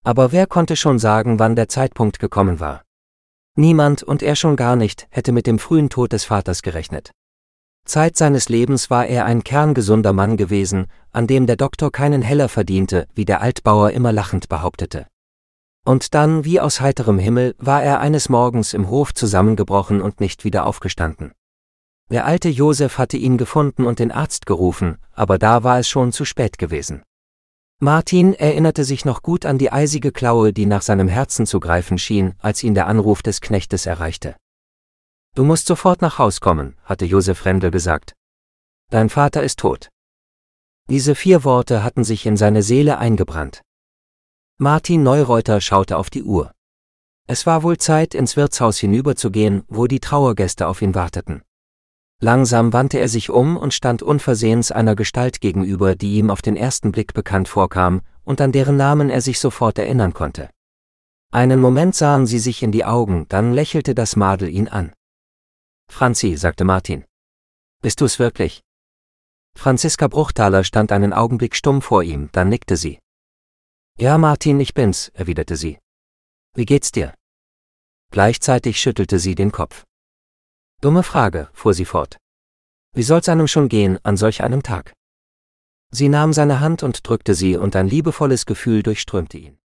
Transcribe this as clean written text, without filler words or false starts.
Aber wer konnte schon sagen, wann der Zeitpunkt gekommen war? Niemand, und er schon gar nicht, hätte mit dem frühen Tod des Vaters gerechnet. Zeit seines Lebens war er ein kerngesunder Mann gewesen, an dem der Doktor keinen Heller verdiente, wie der Altbauer immer lachend behauptete. Und dann, wie aus heiterem Himmel, war er eines Morgens im Hof zusammengebrochen und nicht wieder aufgestanden. Der alte Josef hatte ihn gefunden und den Arzt gerufen, aber da war es schon zu spät gewesen. Martin erinnerte sich noch gut an die eisige Klaue, die nach seinem Herzen zu greifen schien, als ihn der Anruf des Knechtes erreichte. »Du musst sofort nach Haus kommen«, hatte Josef Rendel gesagt. »Dein Vater ist tot.« Diese 4 Worte hatten sich in seine Seele eingebrannt. Martin Neureuter schaute auf die Uhr. Es war wohl Zeit, ins Wirtshaus hinüberzugehen, wo die Trauergäste auf ihn warteten. Langsam wandte er sich um und stand unversehens einer Gestalt gegenüber, die ihm auf den ersten Blick bekannt vorkam und an deren Namen er sich sofort erinnern konnte. Einen Moment sahen sie sich in die Augen, dann lächelte das Madel ihn an. »Franzi«, sagte Martin. »Bist du's wirklich?« Franziska Bruchtaler stand einen Augenblick stumm vor ihm, dann nickte sie. »Ja, Martin, ich bin's«, erwiderte sie. »Wie geht's dir?« Gleichzeitig schüttelte sie den Kopf. »Dumme Frage«, fuhr sie fort. »Wie soll's einem schon gehen, an solch einem Tag?« Sie nahm seine Hand und drückte sie, und ein liebevolles Gefühl durchströmte ihn.